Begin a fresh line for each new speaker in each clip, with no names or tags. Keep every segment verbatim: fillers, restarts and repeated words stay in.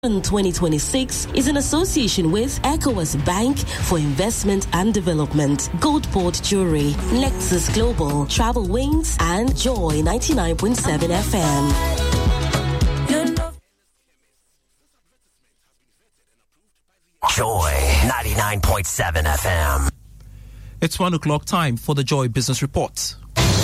twenty twenty-six is in association with ECOWAS Bank for Investment and Development, Goldport Jewelry, Nexus Global, Travel Wings, and Joy ninety-nine point seven F M.
Joy ninety-nine point seven F M.
It's one o'clock time for the Joy Business Report.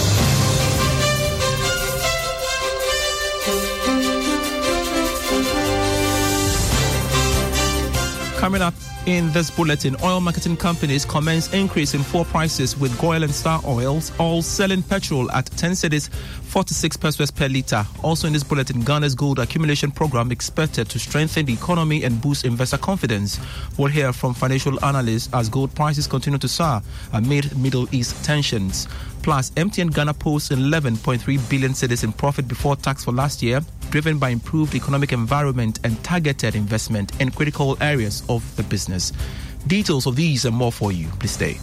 Coming up in this bulletin, oil marketing companies commence increase in fuel prices with Goil and Star Oils, all selling petrol at ten cedis, forty-six pesos per litre. Also in this bulletin, Ghana's gold accumulation program expected to strengthen the economy and boost investor confidence. We'll hear from financial analysts as gold prices continue to soar amid Middle East tensions. Plus, M T N Ghana posts eleven point three billion cedis in profit before tax for last year, driven by improved economic environment and targeted investment in critical areas of the business. Details of these and more for you. Please stay.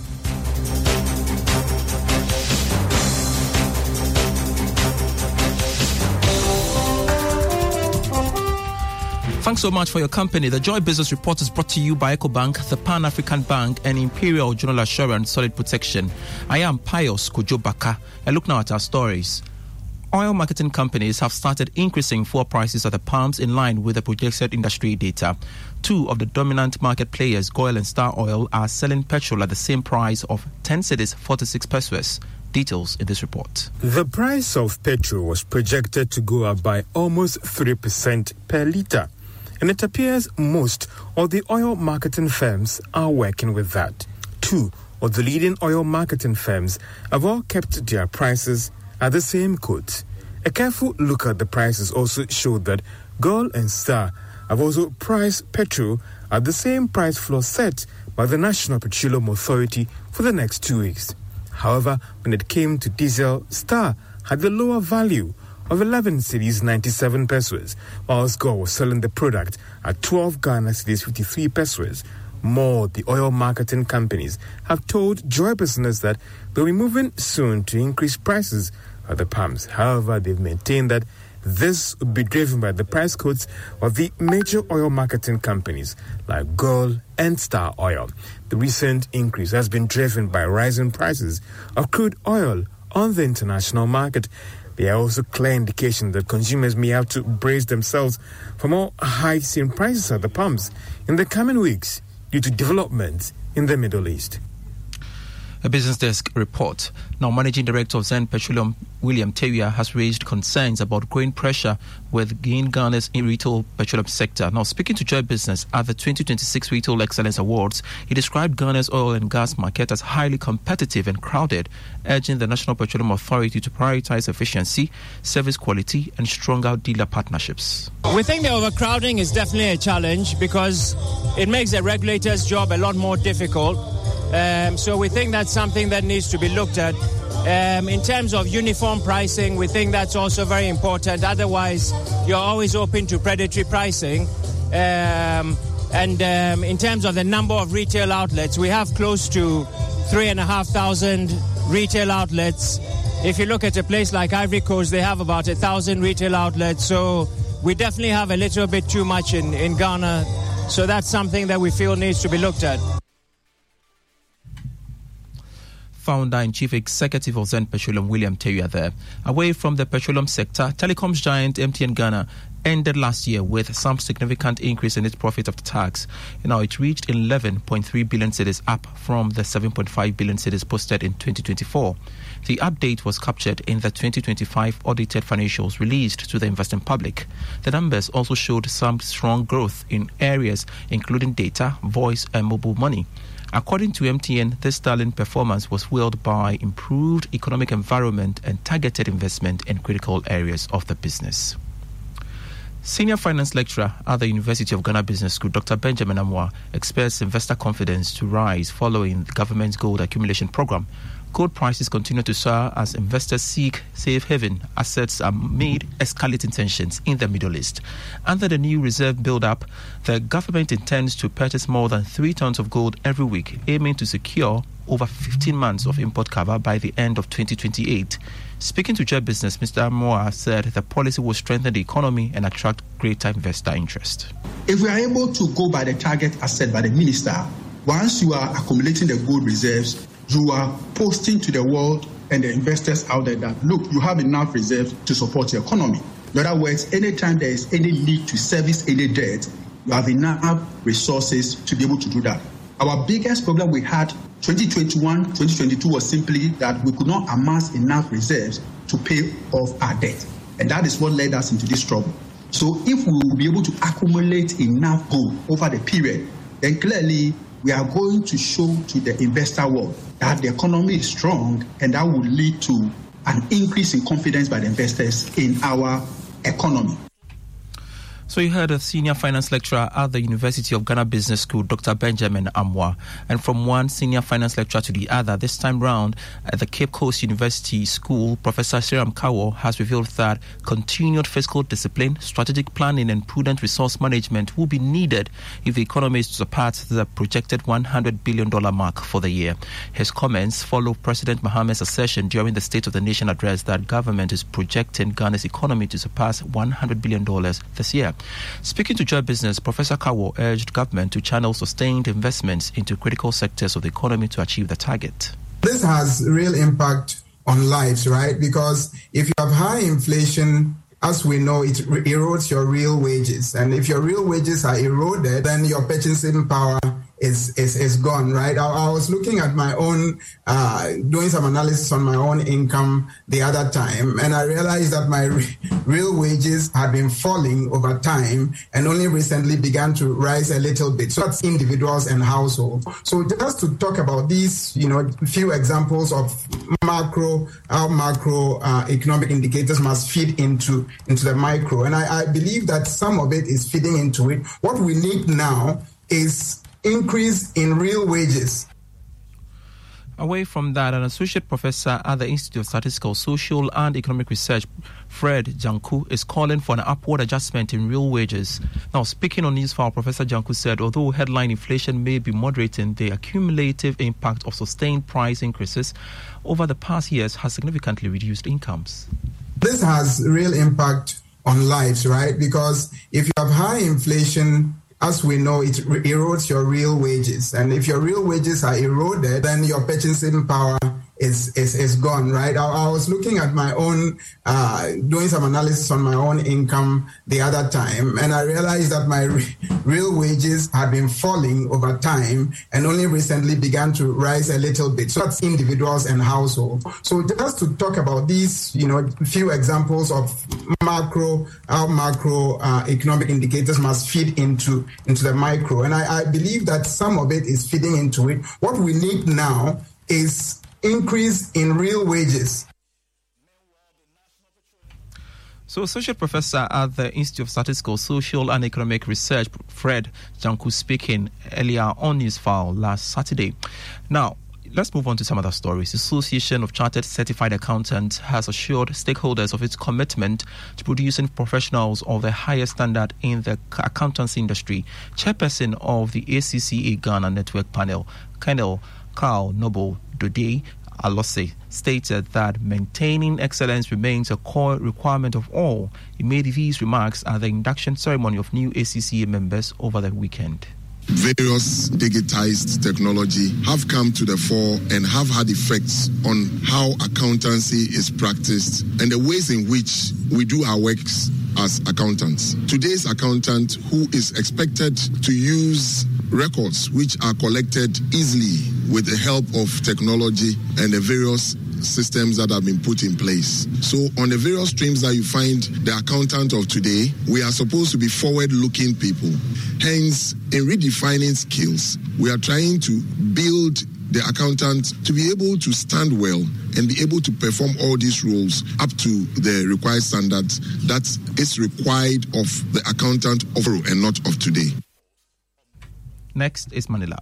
Thanks so much for your company. The Joy Business Report is brought to you by EcoBank, the Pan-African Bank, and Imperial General Assurance Solid Protection. I am Pius Kujobaka. And look now at our stories. Oil marketing companies have started increasing fuel prices at the pumps in line with the projected industry data. Two of the dominant market players, Goil and Star Oil, are selling petrol at the same price of ten cedis, forty-six pesos. Details in this report.
The price of petrol was projected to go up by almost three percent per litre. And it appears most of the oil marketing firms are working with that. Two of the leading oil marketing firms have all kept their prices at the same quote. A careful look at the prices also showed that Goil and Star have also priced petrol at the same price floor set by the National Petroleum Authority for the next two weeks. However, when it came to diesel, Star had the lower value of eleven cedis ninety-seven pesos, whilst Goil was selling the product at twelve Ghana cedis fifty-three pesos. More, the oil marketing companies have told Joy Business that they'll be moving soon to increase prices at the pumps. However, they've maintained that this will be driven by the price quotes of the major oil marketing companies like Goil and Star Oil. The recent increase has been driven by rising prices of crude oil on the international market. There are also clear indications that consumers may have to brace themselves for more hikes in prices at the pumps in the coming weeks due to developments in the Middle East.
A Business Desk report. Now, Managing Director of Zen Petroleum, William Tewia, has raised concerns about growing pressure within Ghana's retail petroleum sector. Now, speaking to Joy Business at the twenty twenty-six Retail Excellence Awards, he described Ghana's oil and gas market as highly competitive and crowded, urging the National Petroleum Authority to prioritize efficiency, service quality, and stronger dealer partnerships.
We think the overcrowding is definitely a challenge because it makes the regulator's job a lot more difficult. Um, so we think that's something that needs to be looked at. Um, in terms of uniform pricing, we think that's also very important. Otherwise, you're always open to predatory pricing. Um, and um, in terms of the number of retail outlets, we have close to three and a half thousand retail outlets. If you look at a place like Ivory Coast, they have about a thousand retail outlets. So we definitely have a little bit too much in, in Ghana. So that's something that we feel needs to be looked at.
Founder and Chief Executive of Zen Petroleum, William Tewia there. Away from the petroleum sector, telecoms giant M T N Ghana ended last year with some significant increase in its profit after tax. Now it reached eleven point three billion cedis, up from the seven point five billion cedis posted in twenty twenty-four. The update was captured in the twenty twenty-five audited financials released to the investing public. The numbers also showed some strong growth in areas including data, voice, and mobile money. According to M T N, this sterling performance was fueled by improved economic environment and targeted investment in critical areas of the business. Senior finance lecturer at the University of Ghana Business School, Doctor Benjamin Amwa, expects investor confidence to rise following the government's gold accumulation program. Gold prices continue to soar as investors seek safe haven assets amid escalating tensions in the Middle East. Under the new reserve build-up, the government intends to purchase more than three tons of gold every week, aiming to secure over fifteen months of import cover by the end of twenty twenty-eight. Speaking to Joy Business, Mister Amoah said the policy will strengthen the economy and attract greater investor interest.
If we are able to go by the target as set by the minister, once you are accumulating the gold reserves, you are posting to the world and the investors out there that, look, you have enough reserves to support your economy. In other words, anytime there is any need to service any debt, you have enough resources to be able to do that. Our biggest problem we had twenty twenty-one, twenty twenty-two was simply that we could not amass enough reserves to pay off our debt. And that is what led us into this trouble. So if we will be able to accumulate enough gold over the period, then clearly we are going to show to the investor world that the economy is strong, and that will lead to an increase in confidence by the investors in our economy.
So you heard a senior finance lecturer at the University of Ghana Business School, Doctor Benjamin Amoah. And from one senior finance lecturer to the other, this time round at the Cape Coast University School, Professor Seyram Kawo has revealed that continued fiscal discipline, strategic planning and prudent resource management will be needed if the economy is to surpass the projected one hundred billion dollars mark for the year. His comments follow President Mohammed's assertion during the State of the Nation address that government is projecting Ghana's economy to surpass one hundred billion dollars this year. Speaking to Joy Business, Professor Kawo urged government to channel sustained investments into critical sectors of the economy to achieve the target.
This has real impact on lives, right? Because if you have high inflation, as we know, it erodes your real wages. And if your real wages are eroded, then your purchasing power is is, is gone, right? I, I was looking at my own, uh, doing some analysis on my own income the other time, and I realized that my re- real wages had been falling over time and only recently began to rise a little bit. So that's individuals and households. So just to talk about these, you know, few examples of macro, how macro uh, economic indicators must feed into, into the micro. And I, I believe that some of it is feeding into it. What we need now is increase in real wages.
Away from that, an associate professor at the Institute of Statistical, Social and Economic Research, Fred Janku, is calling for an upward adjustment in real wages. Now, speaking on Newsfile, Professor Janku said, although headline inflation may be moderating, the accumulative impact of sustained price increases over the past years has significantly reduced incomes.
This has real impact on lives, right? Because if you have high inflation, as we know, it erodes your real wages. And if your real wages are eroded, then your purchasing power is is, is gone, right? I, I was looking at my own, uh, doing some analysis on my own income the other time, and I realized that my re- real wages had been falling over time and only recently began to rise a little bit. So that's individuals and households. So just to talk about these, you know, few examples of macro, how macro uh, economic indicators must feed into, into the micro. And I, I believe that some of it is feeding into it. What we need now is increase in real wages.
So, Associate Professor at the Institute of Statistical, Social and Economic Research, Fred Janku, speaking earlier on Newsfile last Saturday. Now, let's move on to some other stories. The Association of Chartered Certified Accountants has assured stakeholders of its commitment to producing professionals of the highest standard in the accountancy industry. Chairperson of the A C C A Ghana Network Panel, Colonel Carl Noble Dode Alose, stated that maintaining excellence remains a core requirement of all. He made these remarks at the induction ceremony of new A C C A members over the weekend.
Various digitized technology have come to the fore and have had effects on how accountancy is practiced and the ways in which we do our works as accountants. Today's accountant, who is expected to use records which are collected easily with the help of technology and the various systems that have been put in place. So on the various streams that you find the accountant of today, we are supposed to be forward-looking people. Hence, in redefining skills, we are trying to build the accountant to be able to stand well and be able to perform all these roles up to the required standards that is required of the accountant of and not of today.
Next is Manilab.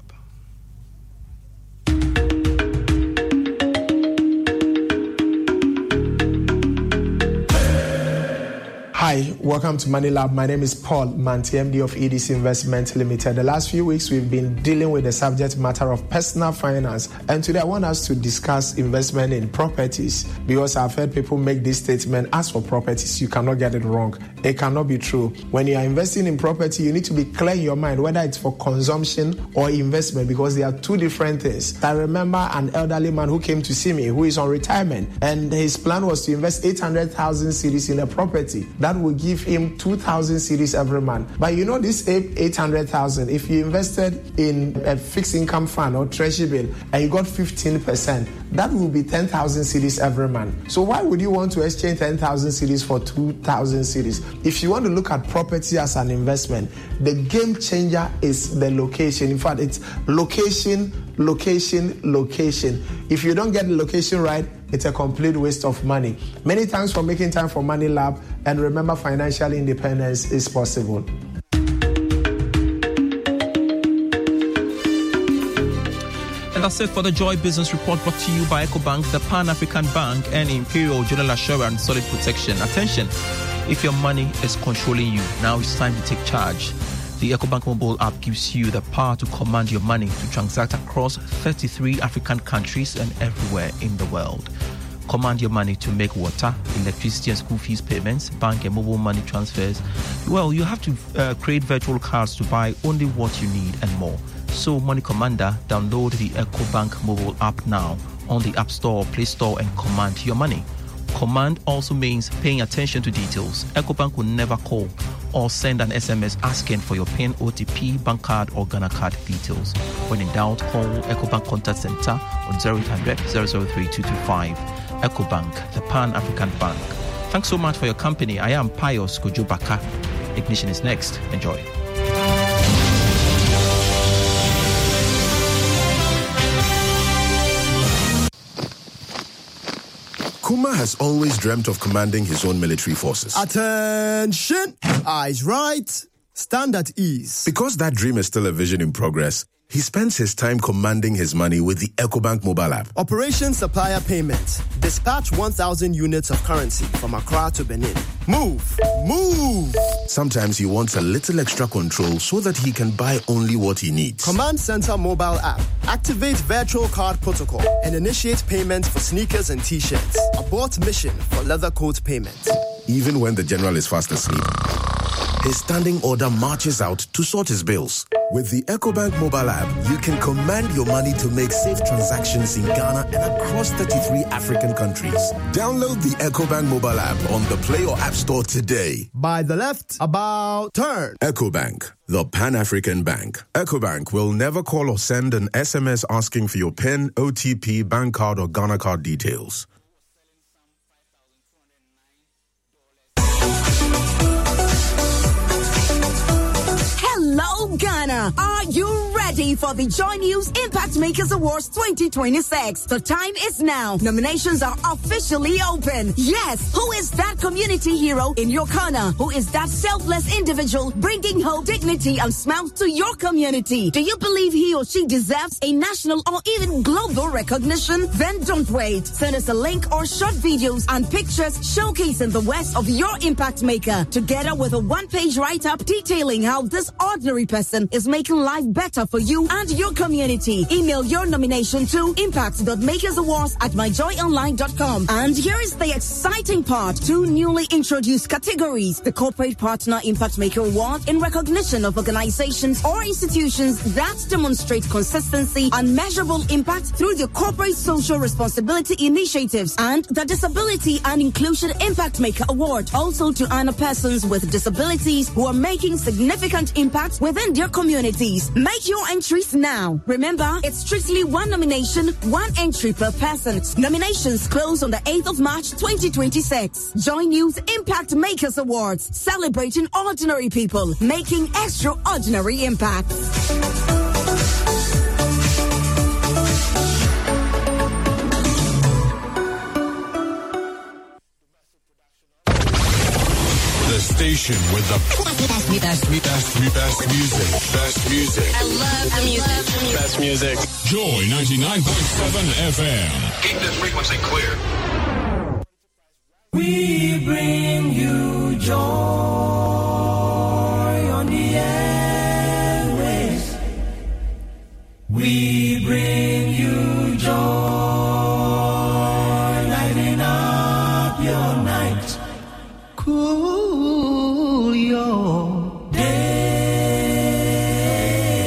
Hi, Hi, welcome to Money Lab. My name is Paul Manti, M D of E D C Investment Limited. The last few weeks, we've been dealing with the subject matter of personal finance. And today, I want us to discuss investment in properties, because I've heard people make this statement: as for properties, you cannot get it wrong. It cannot be true. When you are investing in property, you need to be clear in your mind whether it's for consumption or investment, because they are two different things. I remember an elderly man who came to see me who is on retirement, and his plan was to invest eight hundred thousand cedis in a property. That will give him two thousand cedis every month. But you know, this eight hundred thousand, if you invested in a fixed income fund or treasury bill and you got fifteen percent, that will be ten thousand cedis every month. So why would you want to exchange ten thousand cedis for two thousand cedis? If you want to look at property as an investment, the game changer is the location. In fact, it's location, location, location. If you don't get the location right, it's a complete waste of money. Many thanks for making time for Money Lab, and remember, financial independence is possible.
And that's it for the Joy Business Report, brought to you by EcoBank, the Pan-African Bank, and Imperial General Assurance Solid Protection. Attention, if your money is controlling you, now it's time to take charge. The EcoBank mobile app gives you the power to command your money to transact across thirty-three African countries and everywhere in the world. Command your money to make water, electricity and school fees payments, bank and mobile money transfers. Well, you have to uh, create virtual cards to buy only what you need and more. So, Money Commander, download the EcoBank mobile app now on the App Store or Play Store and command your money. Command also means paying attention to details. EcoBank will never call or send an S M S asking for your PIN, O T P, bank card, or Ghana card details. When in doubt, call EcoBank Contact Center on zero eight hundred, zero zero three, two two five. EcoBank, the Pan-African Bank. Thanks so much for your company. I am Pius Kujubaka. Ignition is next. Enjoy.
Kuma has always dreamt of commanding his own military forces.
Attention! Eyes right, stand at ease.
Because that dream is still a vision in progress, he spends his time commanding his money with the EcoBank mobile app.
Operation Supplier Payment. Dispatch one thousand units of currency from Accra to Benin. Move! Move!
Sometimes he wants a little extra control so that he can buy only what he needs.
Command Center mobile app. Activate virtual card protocol and initiate payments for sneakers and t-shirts. Abort mission for leather coat payment.
Even when the general is fast asleep, his standing order marches out to sort his bills. With the EcoBank mobile app, you can command your money to make safe transactions in Ghana and across thirty-three African countries. Download the EcoBank mobile app on the Play or App Store today.
By the left, about turn.
EcoBank, the Pan-African Bank. EcoBank will never call or send an S M S asking for your PIN, O T P, bank card, or Ghana card details.
Hello, Ghana. Are you ready for the Joy News Impact Makers Awards twenty twenty-six? The time is now. Nominations are officially open. Yes, who is that community hero in your corner? Who is that selfless individual bringing hope, dignity, and smiles to your community? Do you believe he or she deserves a national or even global recognition? Then don't wait. Send us a link or short videos and pictures showcasing the worst of your impact maker, together with a one-page write-up detailing how this ordinary person is making life better for you and your community. Email your nomination to impact.makersawards at my joy online dot com. And here is the exciting part. Two newly introduced categories. The Corporate Partner Impact Maker Award in recognition of organizations or institutions that demonstrate consistency and measurable impact through their corporate social responsibility initiatives. And the Disability and Inclusion Impact Maker Award, also to honor persons with disabilities who are making significant impact within their communities. Make your entries now. Remember, it's strictly one nomination, one entry per person. Nominations close on the eighth of March twenty twenty-six. Joy News Impact Makers Awards, celebrating ordinary people making extraordinary impacts.
Station with the best, best, best, best music. Best music.
I love the music.
Best music. Joy ninety-nine point seven F M.
Keep this frequency clear.
We bring you joy.